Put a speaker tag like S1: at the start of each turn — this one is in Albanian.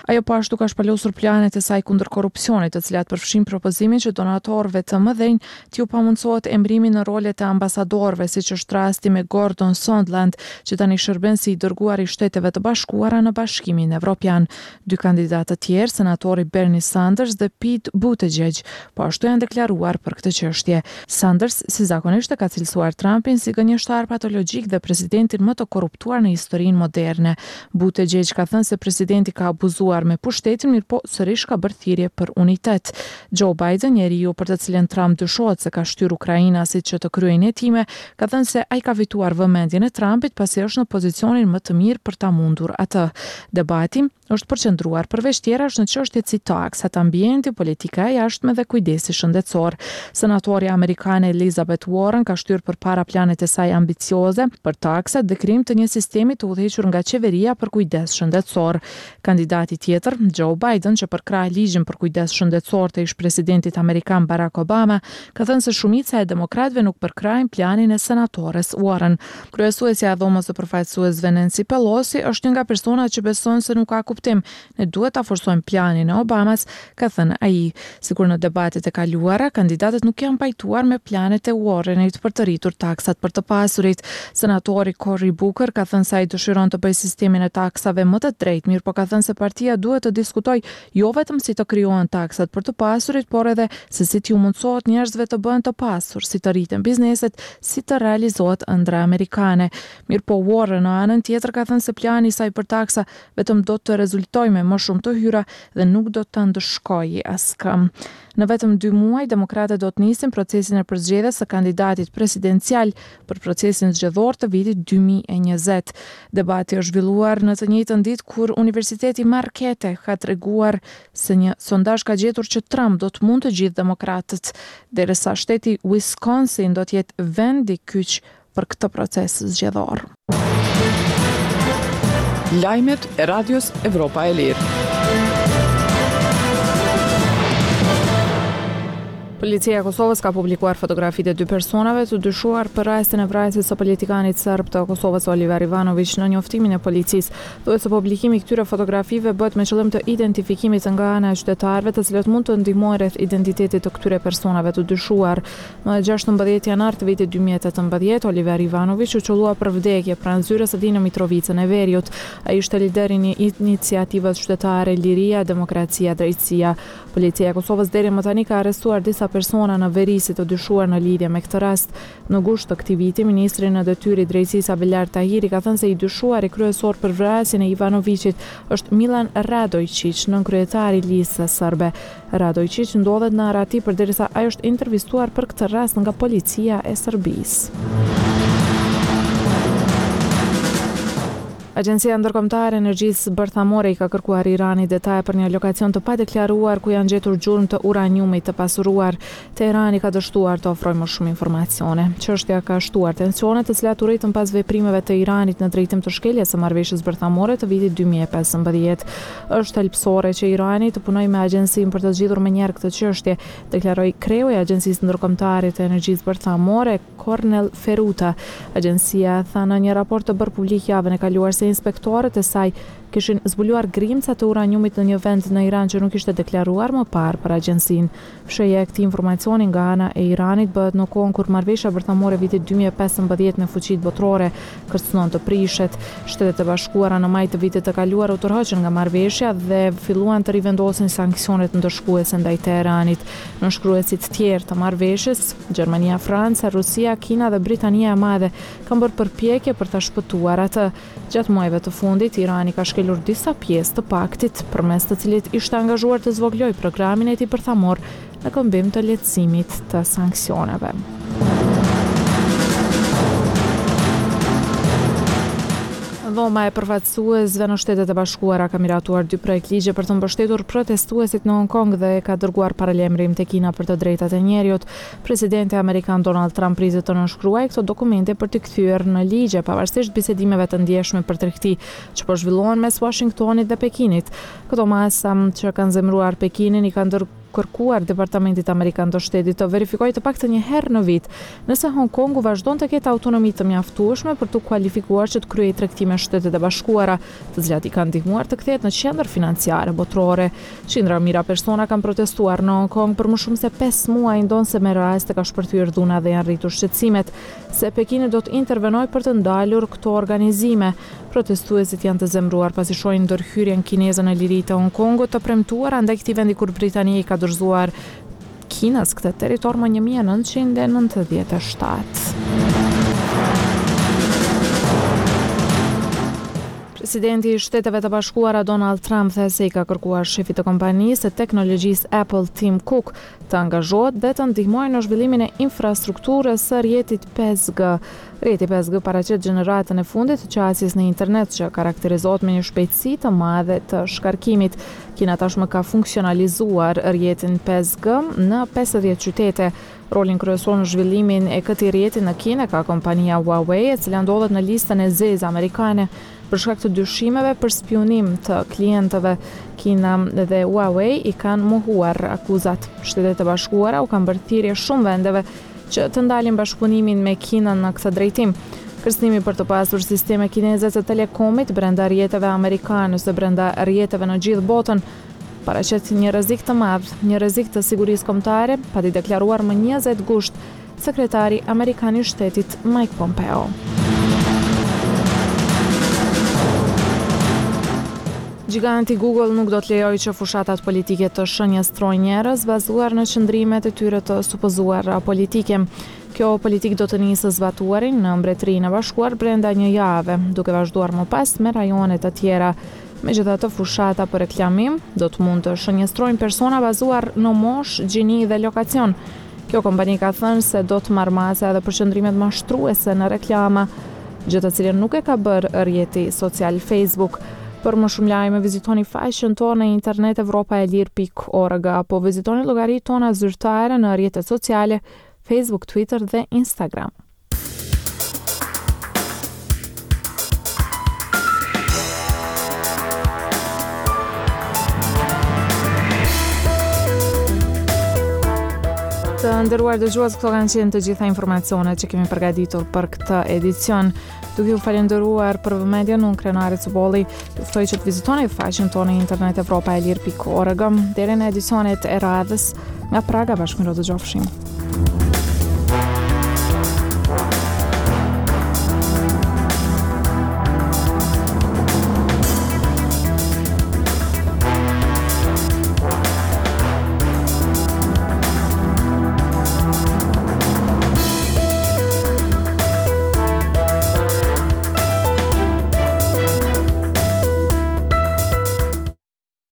S1: Ajo po ashtu ka shpalosur planet e saj kundër korrupsionit, të cilat përfshin propozimin që donatorëve të mëdhenj t'ju pamundsohet emrimi në rolet e ambasadorëve, siç është rasti me Gordon Sondland, që tani shërben si i dërguar i Shteteve të Bashkuara në Bashkimin Evropian. Dy kandidatë të tjerë, senatori Bernie Sanders dhe Pete Buttigieg, po ashtu janë deklaruar për këtë çështje. Sanders, si zakonisht, ka cilësuar Trumpin si gënjeshtar patologjik dhe presidentin më të korruptuar në historinë moderne. Buttigieg ka thënë se presidenti ka abuzuar me pushtetin, mirë po sërish ka bërë thirrje për unitet. Joe Biden, njeriu për të cilën Trump dyshohet se ka shtyr ukrainasit që të kryejnë hetime, ka thënë se ai ka fituar vëmendjen e Trumpit pasi është në pozicionin më të mirë për ta mundur atë. Debati është përqendruar përveç tjerash në çështjet si taksat, ambienti, politika e jashtme dhe kujdesi shëndetësor. Senatori amerikane Elizabeth Warren ka shtyr përpara planet e saj ambicioze për taksat dhe krijim të një sistemi të udhëhequr nga qeveria për kujdes shëndetësor. Kandidati tjetër, Joe Biden, që përkrah ligjin për kujdes shëndetësor të ish-presidentit amerikan Barack Obama, ka thënë se shumica e demokratëve nuk përkrahin planin e senatores Warren. Kryesuesja e dhomës së përfaqësuesve Nancy Pelosi është një nga personat që besojnë se nuk ka kuptim, ne duhet ta forsojmë planin e Obamas, ka thënë ai. Sikur në debatet e kaluara, kandidatët nuk janë pajtuar me planet e Warrenit për të rritur taksat për të pasurit. Senatori Cory Booker ka thënë se ai dëshiron të bëjë sistemin e taksave më të drejtë, mirë po ka thënë se partia duhet të diskutojë jo vetëm si të krijohen taksat për të pasurit, por edhe se si t'ju mundsohet njerëzve të bëhen të pasur, si të rriten bizneset, si të realizohet ëndra amerikane. Mirë po Warren në anën tjetër ka thënë se plani i saj për taksa vetëm do të rezultojë me më shumë të hyra dhe nuk do të ndëshkojë askëm. Në vetëm 2 muaj, demokratët do të nisin procesin e përzgjedhjes së kandidatit presidencial për procesin zgjedhor të vitit 2020. Debati është zhvilluar në të njëjtën ditë kur Universiteti Marquette ka treguar se një sondazh ka gjetur që Trump do të mund të gjithë demokratët, derisa shteti Wisconsin do të jetë vend i kyç për këtë proces zgjedhor.
S2: Lajmet e Radios Evropa e Lirë.
S1: Policia e Kosovës ka publikuar fotografitë e 2 personave të dyshuar për rastin e vrasjes së politikanit serb të Kosovës Oliver Ivanović në njoftimin e policisë. Thuhet se publikimi i këtyre fotografive bëhet me qëllim të identifikimit nga ana e qytetarëve, të cilët mund të ndihmojnë rreth identitetit të këtyre personave të dyshuar. Më 16 janar të vitit 2018, Oliver Ivanović u çollua për vdekje pranë zyrës së Dinamo Mitrovicën e Veriut. Ai ishte lideri i iniciativës qytetare Liria, Demokracia, Drejtësia. Policia e Kosovës deri më tani ka arrestuar disa persona në veri si të dyshuar në lidhje me këtë rast. Në gusht të këtij viti, ministri në detyrë i drejtësisë Abelar Tahiri ka thënë se i dyshuari kryesor për vrasjen e Ivanovićit është Milan Radojčić, nënkryetari i listës serbe. Radojčić ndodhet në Arati përderisa ai është intervistuar për këtë rast nga policia e Serbisë. Agjencia Ndërkombëtare e Energjisë Bërthamore i ka kërkuar Iranit detaje për një lokacion të padeklaruar ku janë gjetur gjurmë të uraniumit të pasuruar. Teherani ka dështuar të ofrojë më shumë informacione. Çështja ka shtuar tensione të cilat u rritën pas veprimeve të Iranit në drejtim të shkeljes së marrëveshjes bërthamore të vitit 2015. Është thelbësore që Irani të punojë me agjencinë për të zgjidhur menjëherë këtë çështje, deklaroi kreu i Agjencisë Ndërkombëtare të Energjisë Bërthamore, Cornel Feruta. Agjencia tha në një raport të bërë publik javën e kaluar se inspektorët e saj kishin zbuluar grimca të uraniumit në një vend në Iran që nuk ishte deklaruar më parë për agjencinë. Fshehja e këtij informacioni nga ana e Iranit bëhet në kohën kur marrëveshja bërthamore vitit 2015 në fuqitë botërore kërcënon të prishet. Shtetet e Bashkuara në maj të vitit të kaluar u tërhoqën nga marrëveshja dhe filluan të rivendosin sanksionet ndëshkuese ndaj Teheranit. Nënshkruesit tjerë të marrëveshjes, Gjermania, Franca, Rusia, Kina dhe Britania e Madhe kanë bërë përpjekje për ta shpëtuar atë. Gjatë muajve të fundit, Irani ka shkelur disa pjesë të paktit, përmes të cilit ishte angazhuar të zvoglojë programin e tij bërthamor në këmbim të lehtësimit të sanksioneve. Dhoma e përfaqësuesve në Shtetet e Bashkuara ka miratuar 2 projekt ligje për të mbështetur protestuesit në Hong Kong dhe ka dërguar paralajmërim te Kina për të drejtat e njerëzit. Presidenti amerikan Donald Trump pritet të nënshkruajë këto dokumente për të kthyer në ligje, pavarësisht bisedimeve të ndjeshme për tregti që po zhvillohen mes Washingtonit dhe Pekinit. Këto masa që kanë zemëruar Pekinin i kanë kërkuar Departamentit Amerikan të Shtetit të verifikojë të paktën një herë në vit nëse Hong Kongu vazhdon të ketë autonomi të mjaftueshme për të kualifikuar që të kryejë tregtime Shtetet e Bashkuara, të cilat i kanë ndihmuar të kthehet në qendër financiare botërore. Qindra mijëra persona kanë protestuar në Hong Kong për më shumë se 5 muaj, ndonse me raste ka shpërthyer dhuna dhe janë rritur shqetësimet se Pekini do të intervenojë për të ndalur këto organizime. Protestuesit janë të zemruar pasi shohin ndërhyrjen kineze në liri të Hong Kongut të premtuar ndaj këtij vendi kur Britania i ka dorëzuar Kinës këtë territor më 1997. Presidenti i Shteteve të Bashkuara Donald Trump the se i ka kërkuar shefit të kompanisë së teknologjisë Apple Tim Cook të angazhohet dhe të ndihmojë në zhvillimin e infrastrukturës së rrjetit 5G. Rrjeti 5G paraqet gjeneratën e fundit të qasjes në internet që karakterizohet me një shpejtësi të madhe të shkarkimit. Kina tashmë ka funksionalizuar rrjetin 5G në 50 qytete. Rolin kryesor në zhvillimin e këtij rrjeti në Kinë ka kompania Huawei, e cila ndodhet në listën e zezë amerikane për shkak të dyshimeve për spionim të klientëve. Kina dhe Huawei i kanë mohuar akuzat. Shtetet e Bashkuara u kanë bërë thirrje shumë vendeve që të ndalin bashkëpunimin me Kinën në këtë drejtim. Kërcënimi për të pasur sisteme kineze të telekomit brenda rrjeteve amerikane ose brenda rrjeteve në gjithë botën paraqet një rrezik të madh, një rrezik të sigurisë kombëtare, pati deklaruar më 20 gusht sekretari amerikan i shtetit Mike Pompeo. Giganti Google nuk do të lejojë që fushatat politike të shënjestrojnë njerëz bazuar në qëndrimet e tyre të supozuara politike. Kjo politik do të nisë zbatuarin në Mbretërinë e Bashkuar brenda një jave, duke vazhduar më pas me rajone të tjera. Megjithatë, fushata për reklamim do të mund të shënjestrojnë persona bazuar në moshë, gjini dhe lokacion. Kjo kompani ka thënë se do të marrë mase edhe për qëndrimet mashtruese në reklama, gjë të cilën nuk e ka bërë rrjeti social Facebook. Për më shumë lajme, vizitoni faqen tonë në internet evropaelir.org apo vizitoni llogaritë tona zyrtare në rrjetet sociale Facebook, Twitter dhe Instagram. Të nderuar dëgjues, këto kanë qenë të gjitha informacionet që kemi përgatitur për këtë edicion. Duke ju falenderuar për vëmendjen, unë Krenari Cubolli, ju ftoj që të vizitoni faqen tonë në internet evropaelir.org. Deri në edicionet e radhës nga Praga, bashkë dëgjofshim.